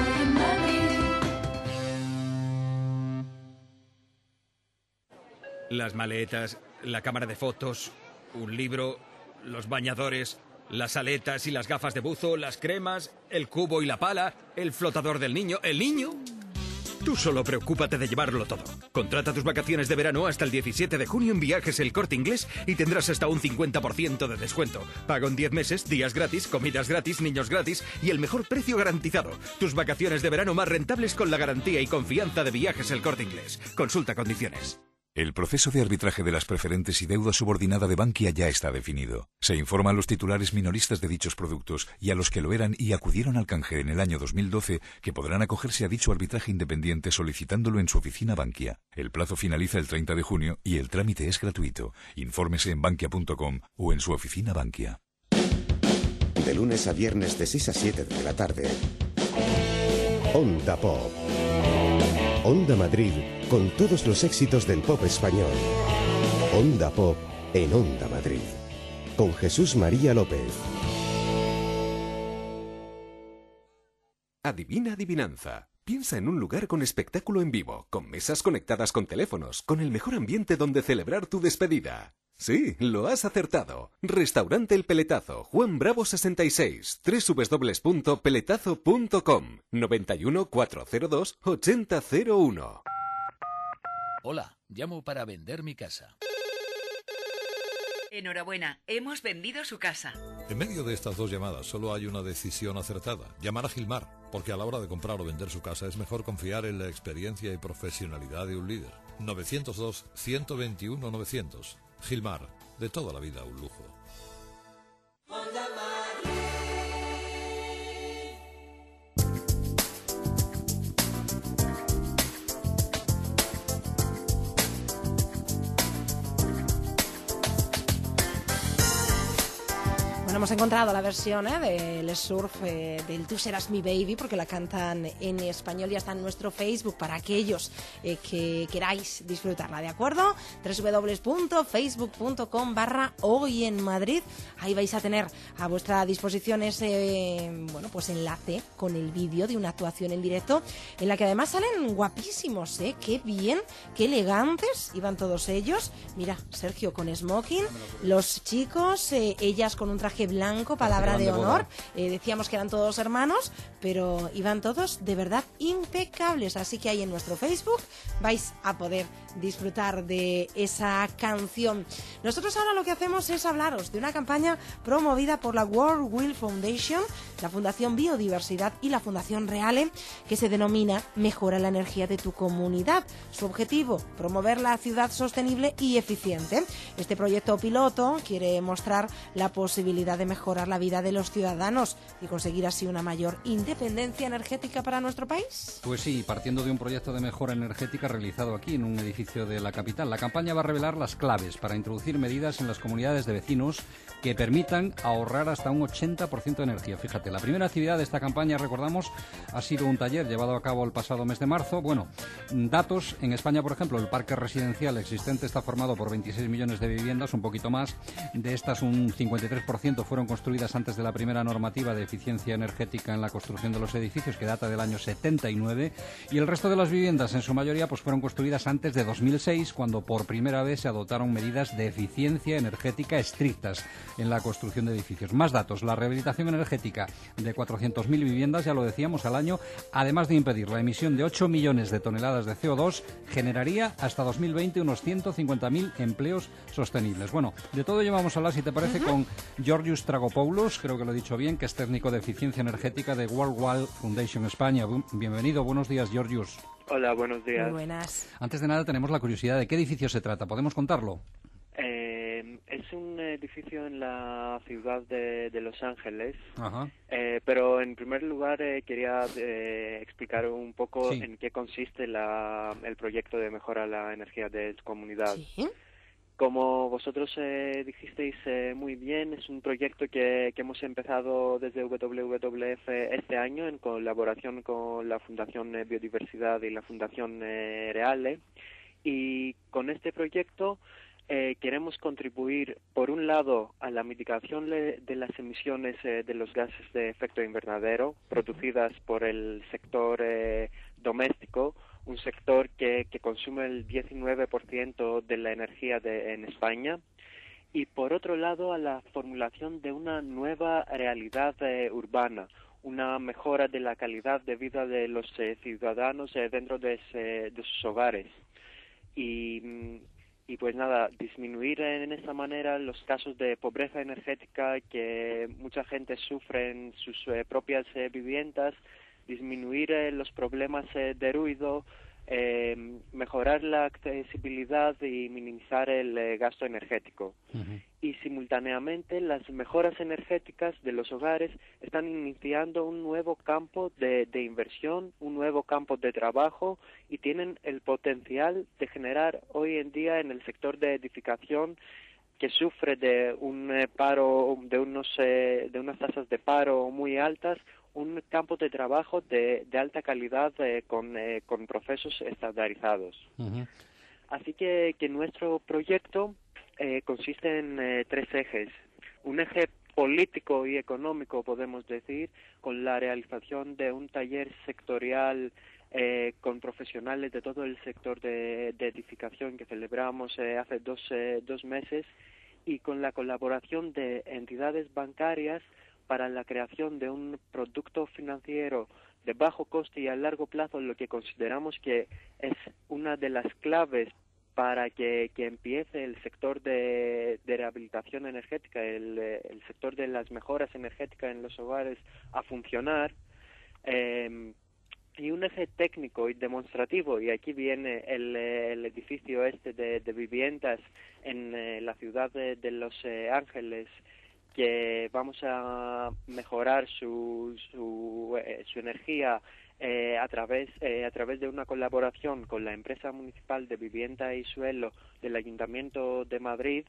Las maletas, la cámara de fotos, un libro, los bañadores, las aletas y las gafas de buzo, las cremas, el cubo y la pala, el flotador del niño. ¿El niño? Tú solo preocúpate de llevarlo todo. Contrata tus vacaciones de verano hasta el diecisiete de junio en Viajes El Corte Inglés y tendrás hasta un cincuenta por ciento de descuento. Pago en diez meses, días gratis, comidas gratis, niños gratis y el mejor precio garantizado. Tus vacaciones de verano más rentables con la garantía y confianza de Viajes El Corte Inglés. Consulta condiciones. El proceso de arbitraje de las preferentes y deuda subordinada de Bankia ya está definido. Se informa a los titulares minoristas de dichos productos y a los que lo eran y acudieron al canje en el año dos mil doce que podrán acogerse a dicho arbitraje independiente solicitándolo en su oficina Bankia. El plazo finaliza el treinta de junio y el trámite es gratuito. Infórmese en bankia punto com o en su oficina Bankia. De lunes a viernes de seis a siete de la tarde. Onda Pop. Onda Madrid, con todos los éxitos del pop español. Onda Pop en Onda Madrid. Con Jesús María López. Adivina adivinanza. Piensa en un lugar con espectáculo en vivo, con mesas conectadas con teléfonos, con el mejor ambiente donde celebrar tu despedida. Sí, lo has acertado. Restaurante El Peletazo, Juan Bravo sesenta y seis, doble u doble u doble u punto peletazo punto com, noventa y uno, cuatrocientos dos, ochenta cero uno. Hola, llamo para vender mi casa. Enhorabuena, hemos vendido su casa. En medio de estas dos llamadas solo hay una decisión acertada: llamar a Gilmar, porque a la hora de comprar o vender su casa es mejor confiar en la experiencia y profesionalidad de un líder. novecientos dos, ciento veintiuno, novecientos. Gilmar, de toda la vida un lujo. Hemos encontrado la versión ¿eh? del surf eh, del Tú serás mi baby, porque la cantan en español, y está en nuestro Facebook para aquellos eh, que queráis disfrutarla, ¿de acuerdo? doble u doble u doble u punto facebook punto com barra hoy en Madrid. Ahí vais a tener a vuestra disposición ese bueno, pues enlace con el vídeo de una actuación en directo, en la que además salen guapísimos, ¿eh? Qué bien, qué elegantes iban todos ellos. Mira, Sergio con smoking, los chicos, eh, ellas con un traje blanco, palabra de honor. Eh, decíamos que eran todos hermanos, pero iban todos de verdad impecables. Así que ahí en nuestro Facebook vais a poder disfrutar de esa canción. Nosotros ahora lo que hacemos es hablaros de una campaña promovida por la World Wheel Foundation, la Fundación Biodiversidad y la Fundación Reale, que se denomina Mejora la energía de tu comunidad. Su objetivo, promover la ciudad sostenible y eficiente. Este proyecto piloto quiere mostrar la posibilidad de mejorar la vida de los ciudadanos y conseguir así una mayor independencia energética para nuestro país. Pues sí, partiendo de un proyecto de mejora energética realizado aquí en un edificio de la capital. La campaña va a revelar las claves para introducir medidas en las comunidades de vecinos que permitan ahorrar hasta un ochenta por ciento de energía. Fíjate, la primera actividad de esta campaña, recordamos, ha sido un taller llevado a cabo el pasado mes de marzo. Bueno, datos, en España, por ejemplo, el parque residencial existente está formado por veintiséis millones de viviendas, un poquito más. De estas, un cincuenta y tres por ciento fueron construidas antes de la primera normativa de eficiencia energética en la construcción de los edificios, que data del año setenta y nueve, y el resto de las viviendas, en su mayoría, pues fueron construidas antes de dos mil seis, cuando por primera vez se adoptaron medidas de eficiencia energética estrictas en la construcción de edificios. Más datos, la rehabilitación energética de cuatrocientas mil viviendas, ya lo decíamos, al año, además de impedir la emisión de ocho millones de toneladas de C O dos, generaría hasta dos mil veinte unos ciento cincuenta mil empleos sostenibles. Bueno, de todo ello vamos a hablar, si te parece, uh-huh. con Georgios Tragopoulos, creo que lo he dicho bien, que es técnico de eficiencia energética de World Wheel Foundation España. Bienvenido, buenos días, Georgios. Hola, buenos días. Muy buenas. Antes de nada, tenemos la curiosidad de qué edificio se trata. ¿Podemos contarlo? Eh, es un edificio en la ciudad de, de Los Ángeles. Ajá. Eh, pero en primer lugar eh, quería eh, explicar un poco sí. en qué consiste la, el proyecto de mejora a la energía de tu comunidad. ¿Sí? Como vosotros eh, dijisteis eh, muy bien, es un proyecto que, que hemos empezado desde W W W F este año en colaboración con la Fundación eh, Biodiversidad y la Fundación eh, Reale. Y con este proyecto eh, queremos contribuir, por un lado, a la mitigación le, de las emisiones eh, de los gases de efecto invernadero producidas por el sector eh, doméstico, un sector que, que consume el diecinueve por ciento de la energía de, en España, y por otro lado a la formulación de una nueva realidad eh, urbana, una mejora de la calidad de vida de los eh, ciudadanos eh, dentro de, ese, de sus hogares. Y, y pues nada, disminuir en esta manera los casos de pobreza energética que mucha gente sufre en sus eh, propias eh, viviendas, disminuir eh, los problemas eh, de ruido, eh, mejorar la accesibilidad y minimizar el eh, gasto energético. Uh-huh. Y simultáneamente las mejoras energéticas de los hogares están iniciando un nuevo campo de, de inversión, un nuevo campo de trabajo, y tienen el potencial de generar hoy en día en el sector de edificación, que sufre de un eh, paro, de unos eh, de unas tasas de paro muy altas, un campo de trabajo de, de alta calidad eh, con, eh, con procesos estandarizados. Uh-huh. Así que, que nuestro proyecto eh, consiste en eh, tres ejes. Un eje político y económico, podemos decir, con la realización de un taller sectorial eh, con profesionales de todo el sector de, de edificación que celebramos eh, hace dos, eh, dos meses, y con la colaboración de entidades bancarias para la creación de un producto financiero de bajo coste y a largo plazo, lo que consideramos que es una de las claves para que, que empiece el sector de, de rehabilitación energética, el, el sector de las mejoras energéticas en los hogares a funcionar. Eh, y un eje técnico y demostrativo, y aquí viene el, el edificio este de, de viviendas en eh, la ciudad de, de Los eh, Ángeles, que vamos a mejorar su, su, eh, su energía eh, a través eh, a través de una colaboración con la empresa municipal de vivienda y suelo del Ayuntamiento de Madrid,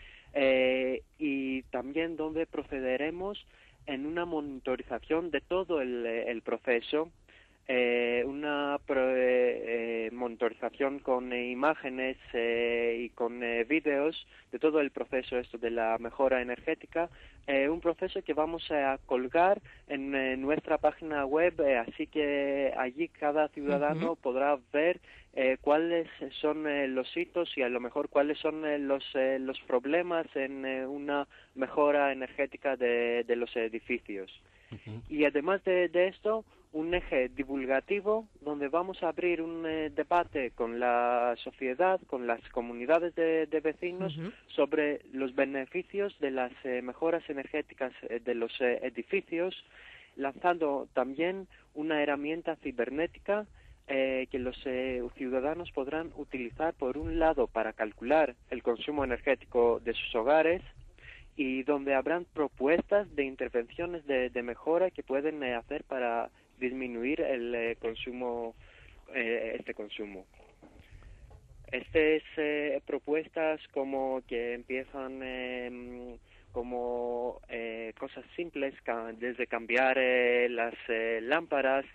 eh, y también donde procederemos en una monitorización de todo el, el proceso, eh, una pro, eh, monitorización con eh, imágenes eh, y con eh, vídeos de todo el proceso esto de la mejora energética, eh, un proceso que vamos a colgar en eh, nuestra página web, eh, así que allí cada ciudadano uh-huh. podrá ver eh, cuáles son eh, los hitos y a lo mejor cuáles son eh, los eh, los problemas en eh, una mejora energética de, de los edificios. Uh-huh. Y además de, de esto, un eje divulgativo donde vamos a abrir un eh, debate con la sociedad, con las comunidades de, de vecinos uh-huh. sobre los beneficios de las eh, mejoras energéticas eh, de los eh, edificios, lanzando también una herramienta cibernética eh, que los eh, ciudadanos podrán utilizar, por un lado, para calcular el consumo energético de sus hogares, y donde habrán propuestas de intervenciones de, de mejora que pueden eh, hacer para disminuir el eh, consumo, eh, este consumo. Estas eh, propuestas como que empiezan eh, como eh, cosas simples, ca- desde cambiar eh, las eh, lámparas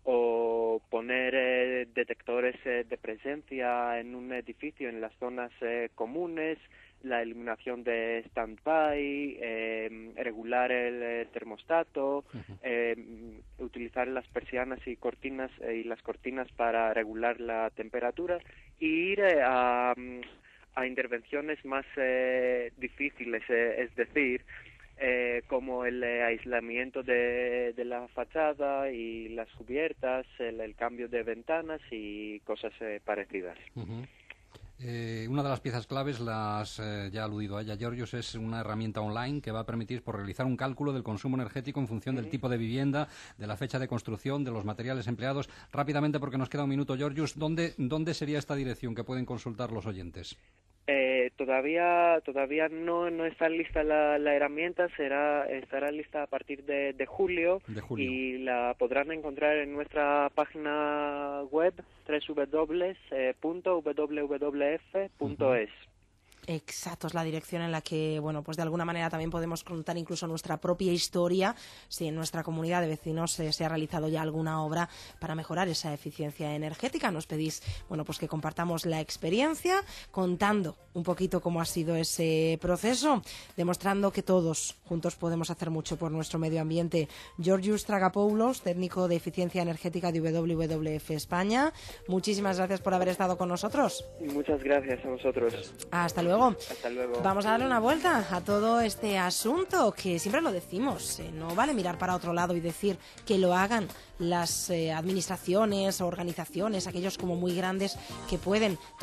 o poner eh, detectores eh, de presencia en un edificio en las zonas eh, comunes, la eliminación de stand-by, eh, regular el eh, termostato, uh-huh. eh, utilizar las persianas y cortinas eh, y las cortinas para regular la temperatura, y ir eh, a, a intervenciones más eh, difíciles, eh, es decir, eh, como el eh, aislamiento de, de la fachada y las cubiertas, el, el cambio de ventanas y cosas eh, parecidas. Uh-huh. Eh, una de las piezas claves, las eh, ya ha aludido a ella Georgios, es una herramienta online que va a permitir por realizar un cálculo del consumo energético en función uh-huh. del tipo de vivienda, de la fecha de construcción, de los materiales empleados. Rápidamente, porque nos queda un minuto, Georgios, ¿dónde, dónde sería esta dirección que pueden consultar los oyentes? Eh, todavía todavía no no está lista la, la herramienta, será estará lista a partir de, de, julio, de julio y la podrán encontrar en nuestra página web doble u doble u doble u punto w w f punto es. Exacto, es la dirección en la que, bueno, pues de alguna manera también podemos contar incluso nuestra propia historia, si en nuestra comunidad de vecinos eh, se ha realizado ya alguna obra para mejorar esa eficiencia energética. Nos pedís, bueno, pues que compartamos la experiencia, contando un poquito cómo ha sido ese proceso, demostrando que todos juntos podemos hacer mucho por nuestro medio ambiente. Georgios Tragapoulos, técnico de eficiencia energética de W W F España, muchísimas gracias por haber estado con nosotros. Muchas gracias a vosotros. Hasta luego. Hasta luego. Vamos a darle una vuelta a todo este asunto, que siempre lo decimos, eh, no vale mirar para otro lado y decir que lo hagan las eh, administraciones o organizaciones, aquellos como muy grandes que pueden